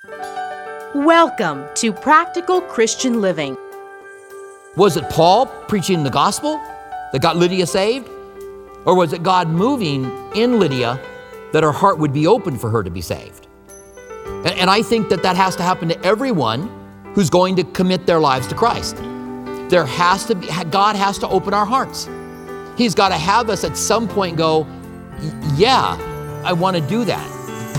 Welcome to Practical Christian Living. Was it Paul preaching the gospel that got Lydia saved? Or was it God moving in Lydia that her heart would be open for her to be saved? And I think that has to happen to everyone who's going to commit their lives to Christ. God has to open our hearts. He's got to have us at some point go, yeah, I want to do that.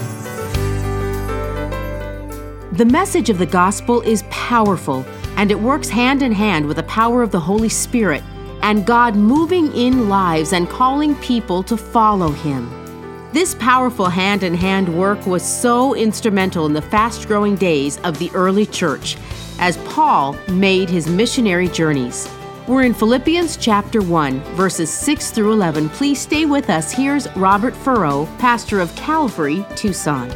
The message of the gospel is powerful, and it works hand in hand with the power of the Holy Spirit and God moving in lives and calling people to follow Him. This powerful hand-in-hand work was so instrumental in the fast-growing days of the early church as Paul made his missionary journeys. We're in Philippians chapter 1, verses 6 through 11. Please stay with us. Here's Robert Furrow, pastor of Calvary, Tucson.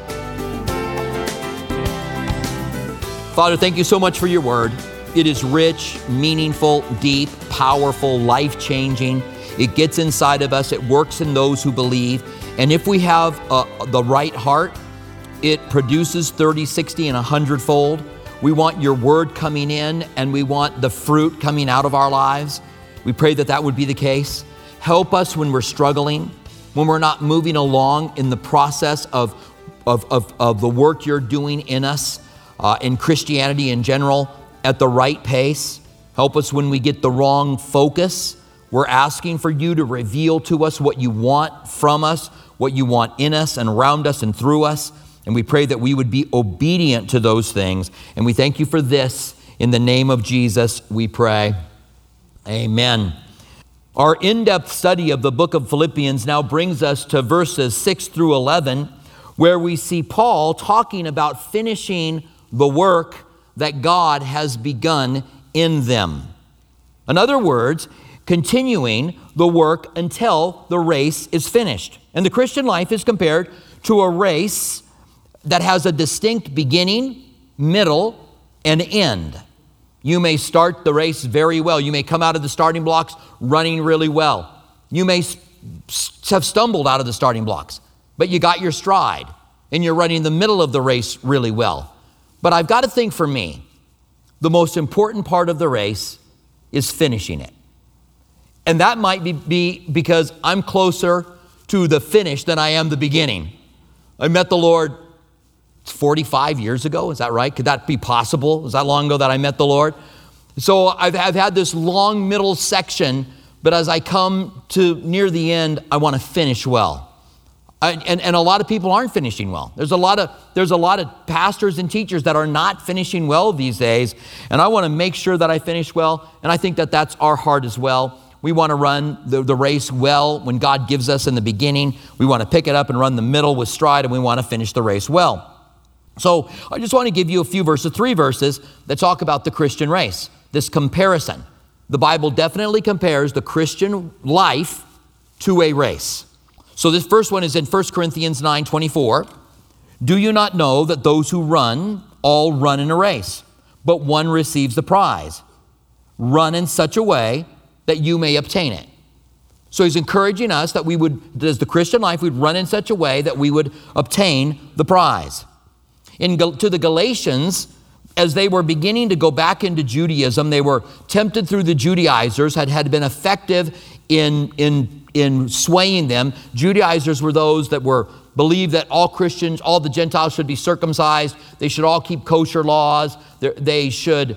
Father, thank you so much for your word. It is rich, meaningful, deep, powerful, life-changing. It gets inside of us. It works in those who believe. And if we have the right heart, it produces 30, 60, and 100-fold. We want your word coming in, and we want the fruit coming out of our lives. We pray that would be the case. Help us when we're struggling, when we're not moving along in the process of the work you're doing in us, in Christianity in general, at the right pace. Help us when we get the wrong focus. We're asking for you to reveal to us what you want from us, what you want in us and around us and through us. And we pray that we would be obedient to those things. And we thank you for this. In the name of Jesus, we pray. Amen. Our in-depth study of the book of Philippians now brings us to verses 6 through 11, where we see Paul talking about finishing the work that God has begun in them. In other words, continuing the work until the race is finished. And the Christian life is compared to a race that has a distinct beginning, middle, and end. You may start the race very well. You may come out of the starting blocks running really well. You may have stumbled out of the starting blocks, but you got your stride and you're running the middle of the race really well. But I've got to think, for me, the most important part of the race is finishing it. And that might be because I'm closer to the finish than I am the beginning. I met the Lord 45 years ago. Is that right? Could that be possible? Was that long ago that I met the Lord? So I've had this long middle section, but as I come to near the end, I want to finish well. And a lot of people aren't finishing well. There's a lot of pastors and teachers that are not finishing well these days, and I want to make sure that I finish well, and I think that that's our heart as well. We want to run the race well when God gives us in the beginning. We want to pick it up and run the middle with stride, and we want to finish the race well. So I just want to give you a few verses, 3 verses that talk about the Christian race, this comparison. The Bible definitely compares the Christian life to a race. So this first one is in 1 Corinthians 9:24. Do you not know that those who run all run in a race, but one receives the prize? Run in such a way that you may obtain it. So he's encouraging us that we would, as the Christian life, we'd run in such a way that we would obtain the prize. To the Galatians, as they were beginning to go back into Judaism, they were tempted through the Judaizers, had been effective in swaying them. Judaizers were those that believed that all Christians, all the Gentiles should be circumcised. They should all keep kosher laws. They should,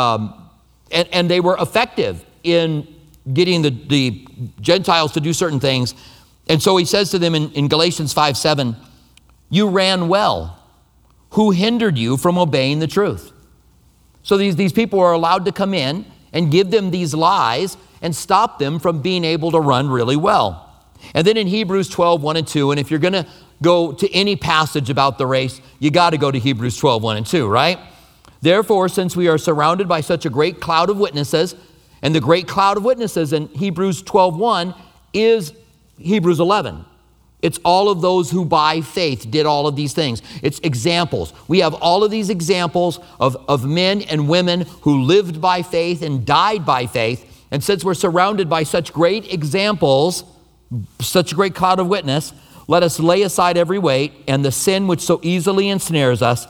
and they were effective in getting the Gentiles to do certain things. And so he says to them in Galatians 5:7, you ran well. Who hindered you from obeying the truth? So these people are allowed to come in and give them these lies and stop them from being able to run really well. And then in Hebrews 12:1 and 2, and if you're going to go to any passage about the race, you got to go to Hebrews 12:1 and 2, right? Therefore, since we are surrounded by such a great cloud of witnesses, and the great cloud of witnesses in Hebrews 12:1 is Hebrews 11. It's all of those who by faith did all of these things. It's examples. We have all of these examples of men and women who lived by faith and died by faith. And since we're surrounded by such great examples, such a great cloud of witness, let us lay aside every weight and the sin which so easily ensnares us,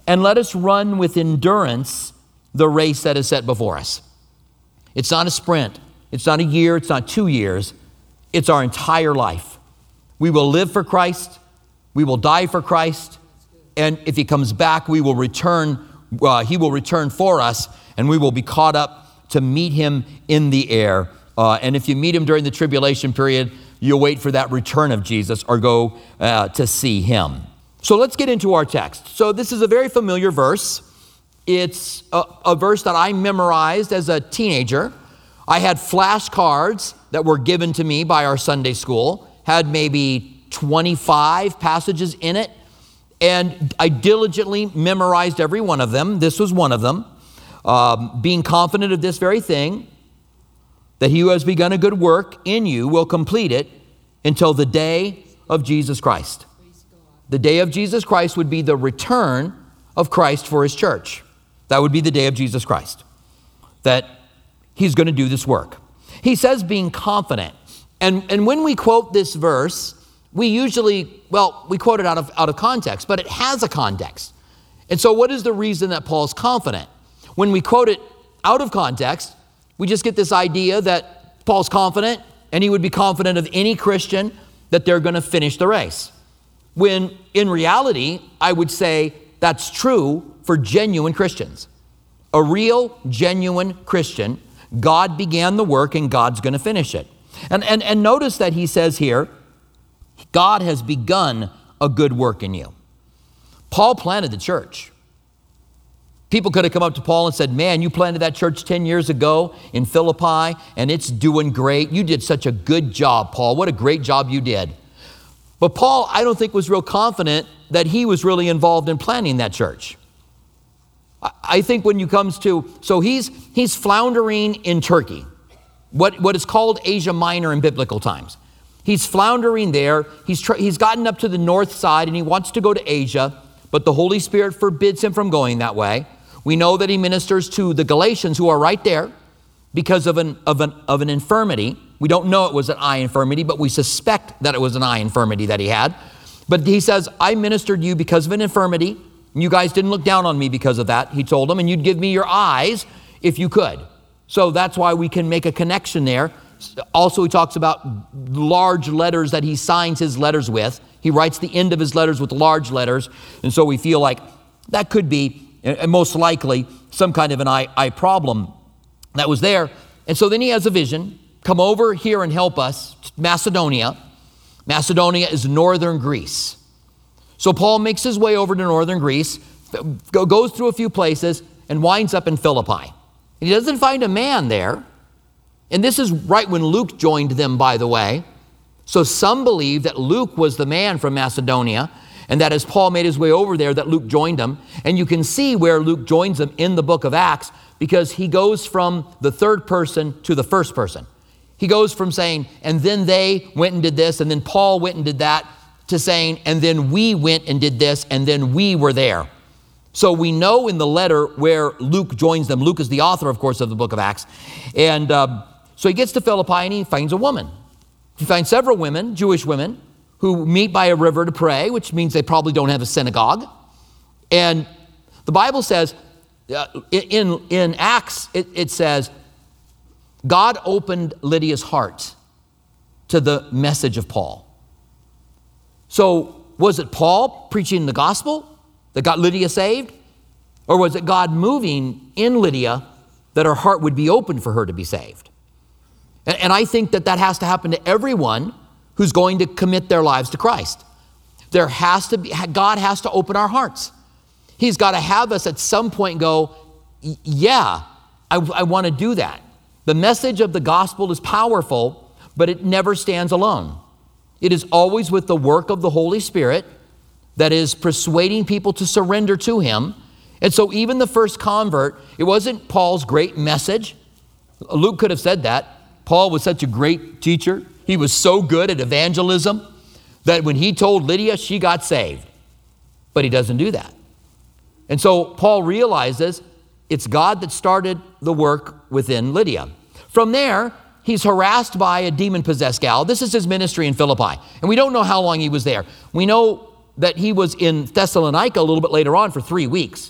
And let us run with endurance the race that is set before us. It's not a sprint. It's not a year. It's not 2 years. It's our entire life. We will live for Christ. We will die for Christ. And if he comes back, we will return. He will return for us, and we will be caught up to meet him in the air. And if you meet him during the tribulation period, you'll wait for that return of Jesus or go to see him. So let's get into our text. So this is a very familiar verse. It's a verse that I memorized as a teenager. I had flashcards that were given to me by our Sunday school, had maybe 25 passages in it, and I diligently memorized every one of them. This was one of them. Being confident of this very thing, that he who has begun a good work in you will complete it until the day of Jesus Christ. The day of Jesus Christ would be the return of Christ for his church. That would be the day of Jesus Christ, that he's going to do this work. He says being confident. And when we quote this verse, we usually, we quote it out of context, but it has a context. And so what is the reason that Paul's confident? When we quote it out of context, we just get this idea that Paul's confident, and he would be confident of any Christian that they're going to finish the race. When in reality, I would say that's true for genuine Christians. A real, genuine Christian, God began the work and God's going to finish it. And notice that he says here, God has begun a good work in you. Paul planted the church. People could have come up to Paul and said, man, you planted that church 10 years ago in Philippi, and it's doing great. You did such a good job, Paul. What a great job you did. But Paul, I don't think, was real confident that he was really involved in planning that church. I think when you comes to, so he's floundering in Turkey, what is called Asia Minor in biblical times. He's floundering there. He's gotten up to the north side and he wants to go to Asia, but the Holy Spirit forbids him from going that way. We know that he ministers to the Galatians who are right there because of an infirmity. We don't know it was an eye infirmity, but we suspect that it was an eye infirmity that he had. But he says, I ministered to you because of an infirmity. And you guys didn't look down on me because of that, he told them, and you'd give me your eyes if you could. So that's why we can make a connection there. Also, he talks about large letters that he signs his letters with. He writes the end of his letters with large letters. And so we feel like that could be, and most likely, some kind of an eye problem that was there. And so then he has a vision. Come over here and help us. Macedonia. Macedonia is northern Greece. So Paul makes his way over to northern Greece, goes through a few places, and winds up in Philippi. And he doesn't find a man there. And this is right when Luke joined them, by the way. So some believe that Luke was the man from Macedonia, and that as Paul made his way over there, that Luke joined him. And you can see where Luke joins them in the book of Acts, because he goes from the third person to the first person. He goes from saying, and then they went and did this, and then Paul went and did that, to saying, and then we went and did this, and then we were there. So we know in the letter where Luke joins them. Luke is the author, of course, of the book of Acts. And so he gets to Philippi and he finds a woman. He finds several women, Jewish women, who meet by a river to pray, which means they probably don't have a synagogue. And the Bible says, in Acts, it says, God opened Lydia's heart to the message of Paul. So was it Paul preaching the gospel that got Lydia saved? Or was it God moving in Lydia that her heart would be open for her to be saved? And I think that has to happen to everyone who's going to commit their lives to Christ. God has to open our hearts. He's got to have us at some point go, yeah, I want to do that. The message of the gospel is powerful, but it never stands alone. It is always with the work of the Holy Spirit that is persuading people to surrender to him. And so even the first convert, it wasn't Paul's great message. Luke could have said that. Paul was such a great teacher. He was so good at evangelism that when he told Lydia, she got saved. But he doesn't do that. And so Paul realizes it's God that started the work within Lydia. From there, he's harassed by a demon-possessed gal. This is his ministry in Philippi. And we don't know how long he was there. We know that he was in Thessalonica a little bit later on for 3 weeks.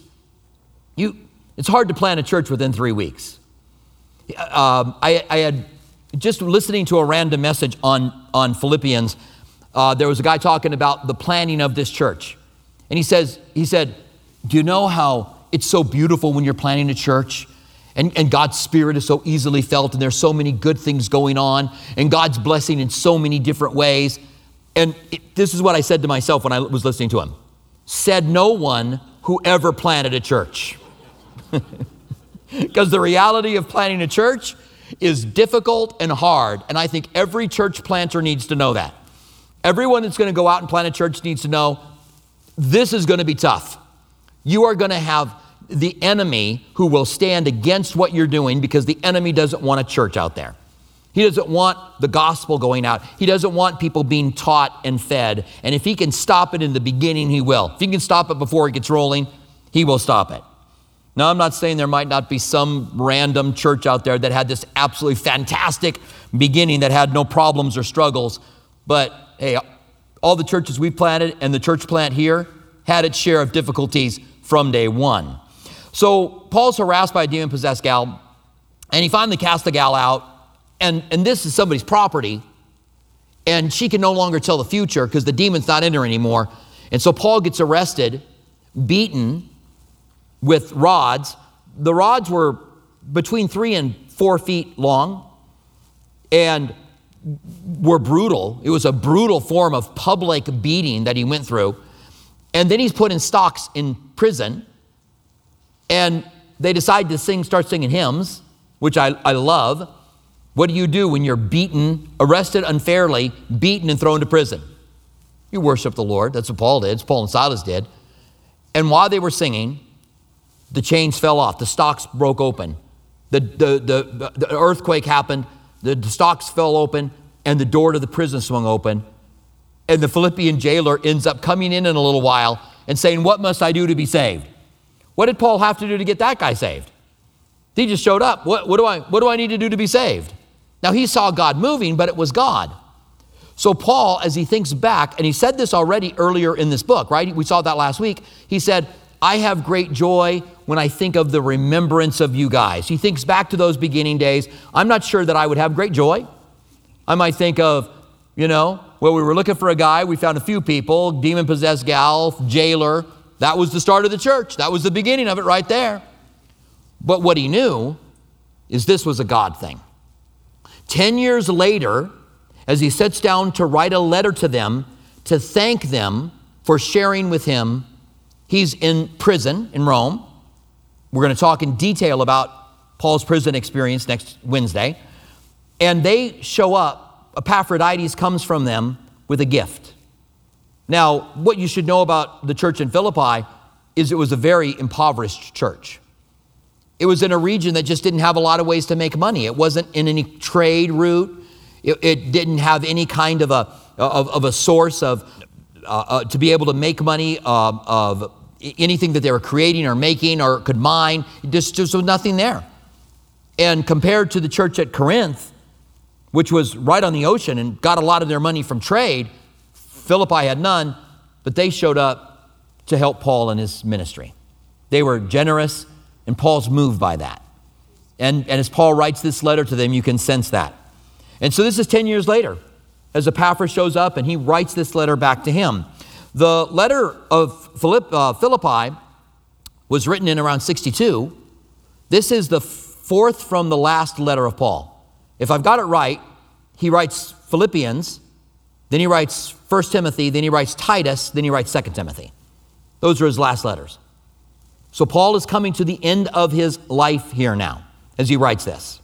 It's hard to plant a church within 3 weeks. I had just listening to a random message on Philippians. There was a guy talking about the planning of this church. And he said, do you know how it's so beautiful when you're planning a church? And God's Spirit is so easily felt, and there's so many good things going on, and God's blessing in so many different ways. And this is what I said to myself when I was listening to him. Said no one who ever planted a church. Because the reality of planting a church is difficult and hard. And I think every church planter needs to know that. Everyone that's going to go out and plant a church needs to know this is going to be tough. You are going to have the enemy who will stand against what you're doing, because the enemy doesn't want a church out there. He doesn't want the gospel going out. He doesn't want people being taught and fed. And if he can stop it in the beginning, he will. If he can stop it before it gets rolling, he will stop it. Now, I'm not saying there might not be some random church out there that had this absolutely fantastic beginning that had no problems or struggles. But hey, all the churches we planted and the church plant here had its share of difficulties from day one. So Paul's harassed by a demon-possessed gal, and he finally casts the gal out. And this is somebody's property, and she can no longer tell the future because the demon's not in her anymore. And so Paul gets arrested, beaten with rods. The rods were between 3 and 4 feet long and were brutal. It was a brutal form of public beating that he went through. And then he's put in stocks in prison, and they decide to start singing hymns, which I love. What do you do when you're beaten, arrested unfairly, beaten and thrown to prison? You worship the Lord. That's what Paul did. It's Paul and Silas did. And while they were singing, the chains fell off. The stocks broke open. The earthquake happened. The stocks fell open, and the door to the prison swung open. And the Philippian jailer ends up coming in a little while and saying, what must I do to be saved? What did Paul have to do to get that guy saved? He just showed up. What do I need to do to be saved? Now, he saw God moving, but it was God. So Paul, as he thinks back, and he said this already earlier in this book, right? We saw that last week. He said, I have great joy when I think of the remembrance of you guys. He thinks back to those beginning days. I'm not sure that I would have great joy. I might think of, we were looking for a guy. We found a few people, demon-possessed gal, jailer. That was the start of the church. That was the beginning of it right there. But what he knew is this was a God thing. 10 years later, as he sits down to write a letter to them, to thank them for sharing with him, he's in prison in Rome. We're going to talk in detail about Paul's prison experience next Wednesday. And they show up. Epaphroditus comes from them with a gift. Now, what you should know about the church in Philippi is it was a very impoverished church. It was in a region that just didn't have a lot of ways to make money. It wasn't in any trade route. It didn't have any kind of a source of to be able to make money of anything that they were creating or making or could mine. Just was nothing there. And compared to the church at Corinth, which was right on the ocean and got a lot of their money from trade, Philippi had none, but they showed up to help Paul in his ministry. They were generous, and Paul's moved by that. And as Paul writes this letter to them, you can sense that. And so this is 10 years later, as Epaphras shows up, and he writes this letter back to him. The letter of Philippi was written in around 62. This is the fourth from the last letter of Paul. If I've got it right, he writes Philippians, then he writes 1 Timothy, then he writes Titus, then he writes 2 Timothy. Those are his last letters. So Paul is coming to the end of his life here now as he writes this.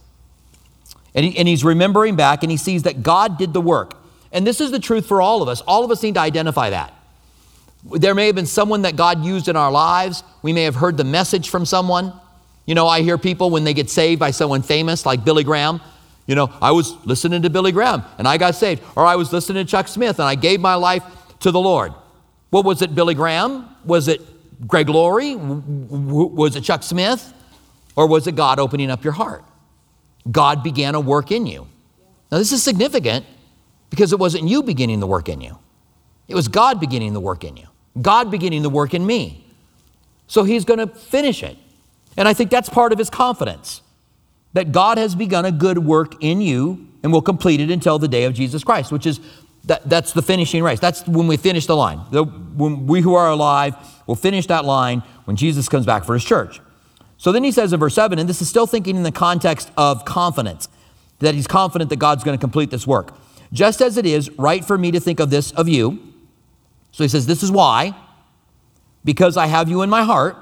And he's remembering back, and he sees that God did the work. And this is the truth for all of us. All of us need to identify that. There may have been someone that God used in our lives. We may have heard the message from someone. I hear people when they get saved by someone famous like Billy Graham. I was listening to Billy Graham and I got saved. Or I was listening to Chuck Smith and I gave my life to the Lord. Well, was it Billy Graham? Was it Greg Laurie? Was it Chuck Smith? Or was it God opening up your heart? God began a work in you. Now this is significant because it wasn't you beginning the work in you. It was God beginning the work in you. God beginning the work in me. So he's going to finish it. And I think that's part of his confidence, that God has begun a good work in you and will complete it until the day of Jesus Christ, which is, that's the finishing race. That's when we finish the line. When we who are alive will finish that line when Jesus comes back for his church. So then he says in verse 7, and this is still thinking in the context of confidence, that he's confident that God's going to complete this work. Just as it is right for me to think of this of you. So he says, this is why, because I have you in my heart.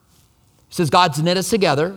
He says, God's knit us together,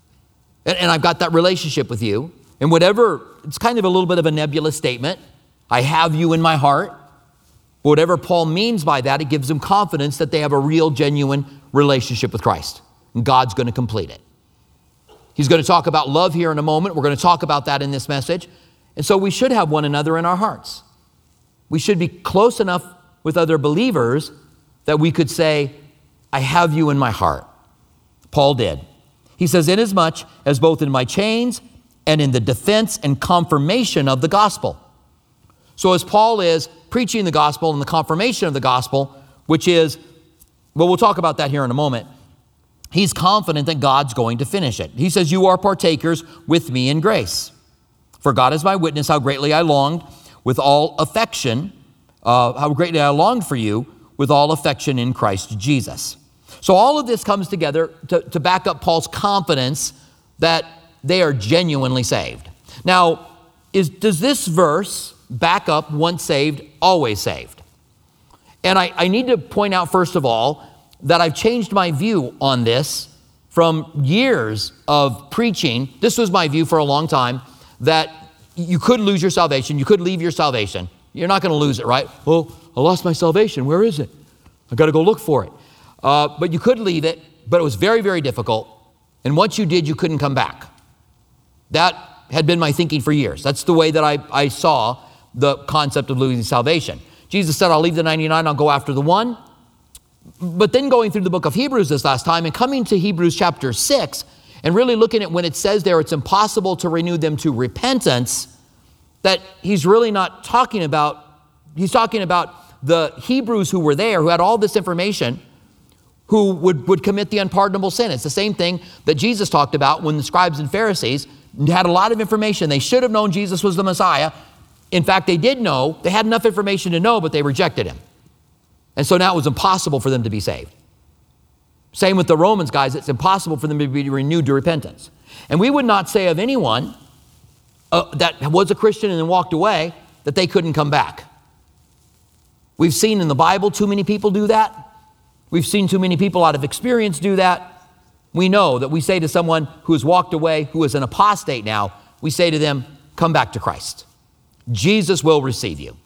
and I've got that relationship with you. And whatever, it's kind of a little bit of a nebulous statement. I have you in my heart. But whatever Paul means by that, it gives them confidence that they have a real, genuine relationship with Christ. And God's going to complete it. He's going to talk about love here in a moment. We're going to talk about that in this message. And so we should have one another in our hearts. We should be close enough with other believers that we could say, I have you in my heart. Paul did. He says, inasmuch as both in my chains and in the defense and confirmation of the gospel. So as Paul is preaching the gospel and the confirmation of the gospel, which is, well, we'll talk about that here in a moment. He's confident that God's going to finish it. He says, you are partakers with me in grace. For God is my witness how greatly I longed with all affection, how greatly I longed for you with all affection in Christ Jesus. So all of this comes together to back up Paul's confidence that they are genuinely saved. Now, does this verse back up once saved, always saved? And I need to point out, first of all, that I've changed my view on this from years of preaching. This was my view for a long time, that you could lose your salvation. You could leave your salvation. You're not going to lose it, right? Oh, I lost my salvation. Where is it? I got to go look for it. But you could leave it, but it was very, very difficult. And once you did, you couldn't come back. That had been my thinking for years. That's the way that I saw the concept of losing salvation. Jesus said, I'll leave the 99, I'll go after the one. But then going through the book of Hebrews this last time and coming to Hebrews chapter 6 and really looking at when it says there it's impossible to renew them to repentance, that he's really not talking about, he's talking about the Hebrews who were there, who had all this information, who would commit the unpardonable sin. It's the same thing that Jesus talked about when the scribes and Pharisees had a lot of information. They should have known Jesus was the Messiah. In fact, they did know. They had enough information to know, but they rejected him. And so now it was impossible for them to be saved. Same with the Romans, guys. It's impossible for them to be renewed to repentance. And we would not say of anyone that was a Christian and then walked away that they couldn't come back. We've seen in the Bible too many people do that. We've seen too many people out of experience do that. We know that we say to someone who has walked away, who is an apostate now, we say to them, come back to Christ. Jesus will receive you.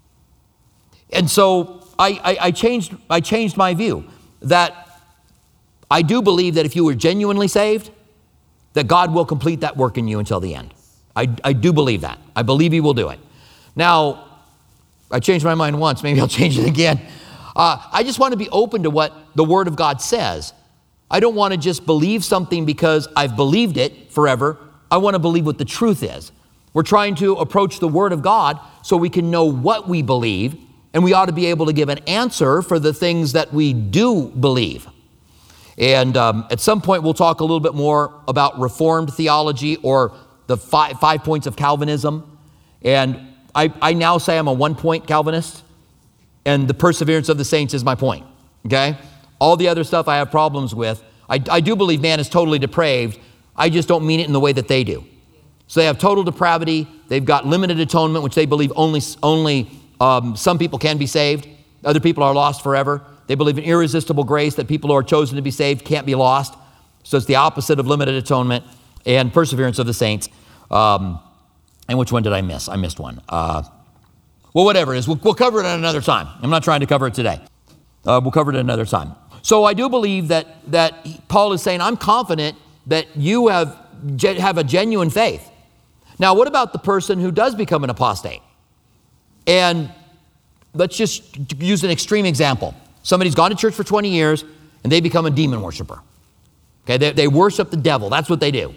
And so I changed my view that I do believe that if you were genuinely saved, that God will complete that work in you until the end. I do believe that. I believe he will do it. Now, I changed my mind once, maybe I'll change it again. I just want to be open to what the Word of God says. I don't want to just believe something because I've believed it forever. I want to believe what the truth is. We're trying to approach the Word of God so we can know what we believe, and we ought to be able to give an answer for the things that we do believe. And at some point, we'll talk a little bit more about Reformed theology or the five points of Calvinism. And I now say I'm a one-point Calvinist, and the perseverance of the saints is my point, okay? All the other stuff I have problems with. I do believe man is totally depraved. I just don't mean it in the way that they do. So they have total depravity. They've got limited atonement, which they believe only some people can be saved. Other people are lost forever. They believe in irresistible grace, that people who are chosen to be saved can't be lost. So it's the opposite of limited atonement and perseverance of the saints. And which one did I miss? I missed one. Well, whatever it is, we'll cover it at another time. I'm not trying to cover it today. We'll cover it at another time. So I do believe that Paul is saying, I'm confident that you have a genuine faith. Now, what about the person who does become an apostate? And let's just use an extreme example. Somebody's gone to church for 20 years and they become a demon worshiper. Okay, they worship the devil. That's what they do.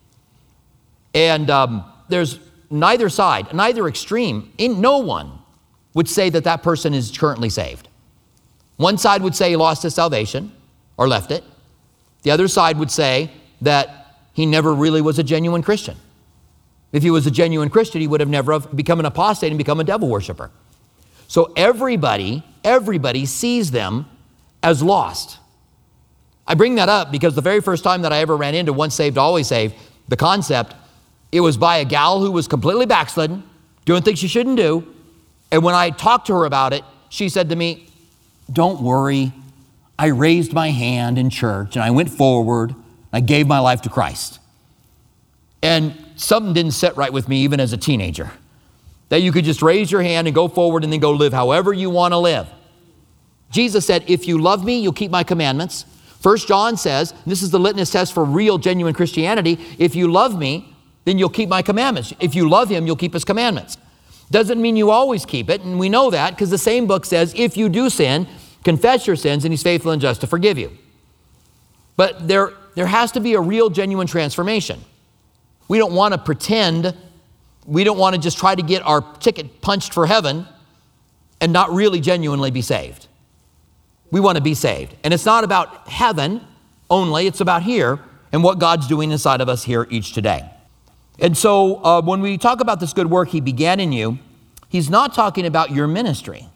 And there's neither side, neither extreme. No one would say that person is currently saved. One side would say he lost his salvation or left it. The other side would say that he never really was a genuine Christian. If he was a genuine Christian, he would have never become an apostate and become a devil worshiper. So everybody sees them as lost. I bring that up because the very first time that I ever ran into once saved, always saved, the concept, it was by a gal who was completely backslidden, doing things she shouldn't do. And when I talked to her about it, she said to me, "Don't worry, I raised my hand in church and I went forward, I gave my life to Christ." And something didn't sit right with me even as a teenager, that you could just raise your hand and go forward and then go live however you want to live. Jesus said, "If you love me, you'll keep my commandments." 1 John says, this is the litmus test for real, genuine Christianity, if you love me, then you'll keep my commandments. If you love him, you'll keep his commandments. Doesn't mean you always keep it, and we know that because the same book says, if you do sin, confess your sins, and he's faithful and just to forgive you. But there has to be a real, genuine transformation. We don't want to pretend. We don't want to just try to get our ticket punched for heaven and not really genuinely be saved. We want to be saved. And it's not about heaven only, it's about here and what God's doing inside of us here each today. And so when we talk about this good work he began in you, he's not talking about your ministry.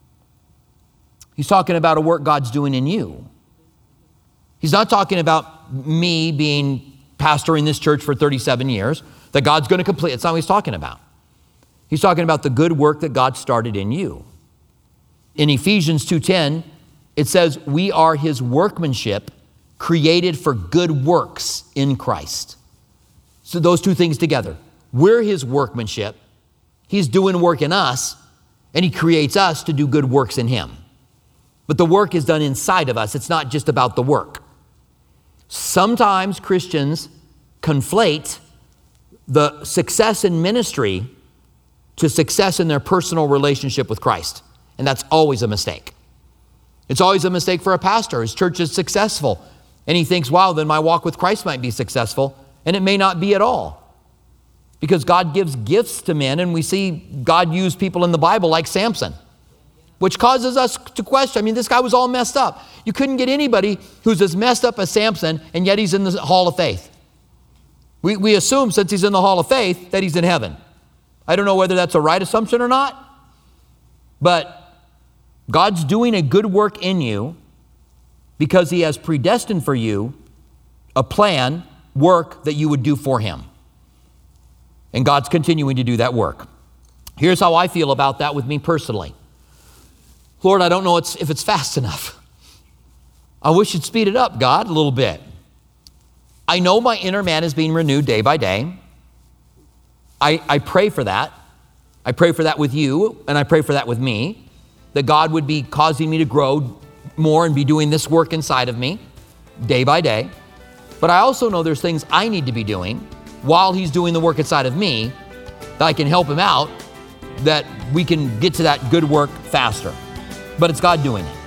He's talking about a work God's doing in you. He's not talking about me being pastor in this church for 37 years, that God's going to complete. It's not what he's talking about. He's talking about the good work that God started in you. In Ephesians 2:10, it says, we are his workmanship created for good works in Christ. So those two things together. We're his workmanship. He's doing work in us, and he creates us to do good works in him. But the work is done inside of us. It's not just about the work. Sometimes Christians conflate the success in ministry to success in their personal relationship with Christ. And that's always a mistake. It's always a mistake for a pastor. His church is successful, and he thinks, wow, then my walk with Christ might be successful. And it may not be at all. Because God gives gifts to men, and we see God use people in the Bible like Samson, which causes us to question. I mean, this guy was all messed up. You couldn't get anybody who's as messed up as Samson, and yet he's in the Hall of Faith. We assume since he's in the Hall of Faith that he's in heaven. I don't know whether that's a right assumption or not, but God's doing a good work in you because he has predestined for you a plan, work that you would do for him. And God's continuing to do that work. Here's how I feel about that with me personally. Lord, I don't know if it's fast enough. I wish you'd speed it up, God, a little bit. I know my inner man is being renewed day by day. I pray for that. I pray for that with you, and I pray for that with me, that God would be causing me to grow more and be doing this work inside of me day by day. But I also know there's things I need to be doing while he's doing the work inside of me that I can help him out, that we can get to that good work faster. But it's God doing it.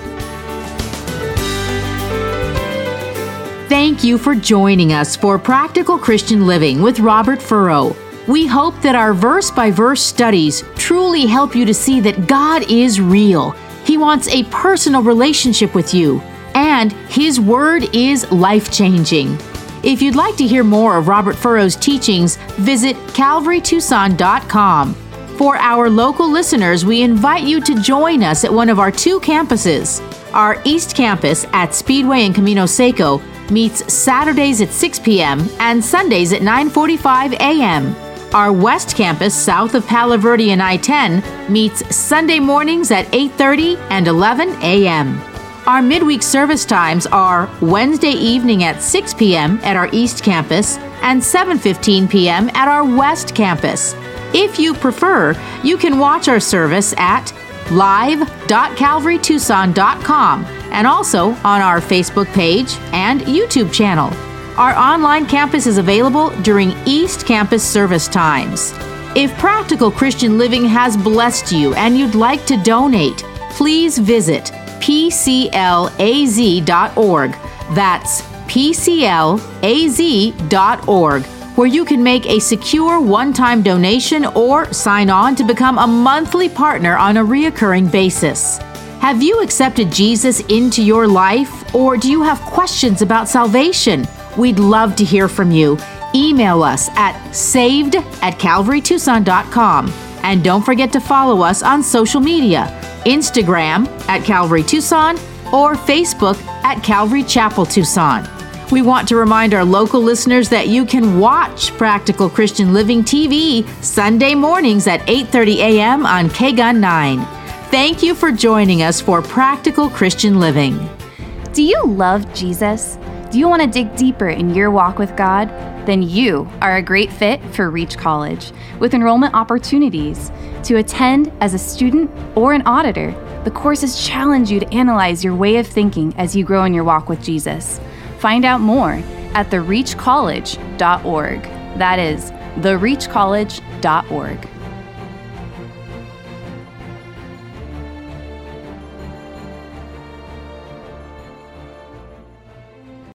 Thank you for joining us for Practical Christian Living with Robert Furrow. We hope that our verse-by-verse studies truly help you to see that God is real. He wants a personal relationship with you, and his word is life-changing. If you'd like to hear more of Robert Furrow's teachings, visit calvarytucson.com. For our local listeners, we invite you to join us at one of our two campuses. Our East Campus at Speedway in Camino Seco meets Saturdays at 6 p.m. and Sundays at 9:45 a.m. Our West Campus, south of Palo Verde and I-10, meets Sunday mornings at 8:30 and 11 a.m. Our midweek service times are Wednesday evening at 6 p.m. at our East Campus and 7:15 p.m. at our West Campus. If you prefer, you can watch our service at live.calvarytucson.com and also on our Facebook page and YouTube channel. Our online campus is available during East Campus service times. If Practical Christian Living has blessed you and you'd like to donate, please visit pclaz.org. That's pclaz.org, where you can make a secure one-time donation or sign on to become a monthly partner on a reoccurring basis. Have you accepted Jesus into your life, or do you have questions about salvation? We'd love to hear from you. Email us at saved@calvarytucson.com. And don't forget to follow us on social media, Instagram at Calvary Tucson or Facebook at Calvary Chapel Tucson. We want to remind our local listeners that you can watch Practical Christian Living TV Sunday mornings at 8:30 a.m. on KGUN 9. Thank you for joining us for Practical Christian Living. Do you love Jesus? Do you want to dig deeper in your walk with God? Then you are a great fit for Reach College, with enrollment opportunities. To attend as a student or an auditor, the courses challenge you to analyze your way of thinking as you grow in your walk with Jesus. Find out more at thereachcollege.org. That is, thereachcollege.org.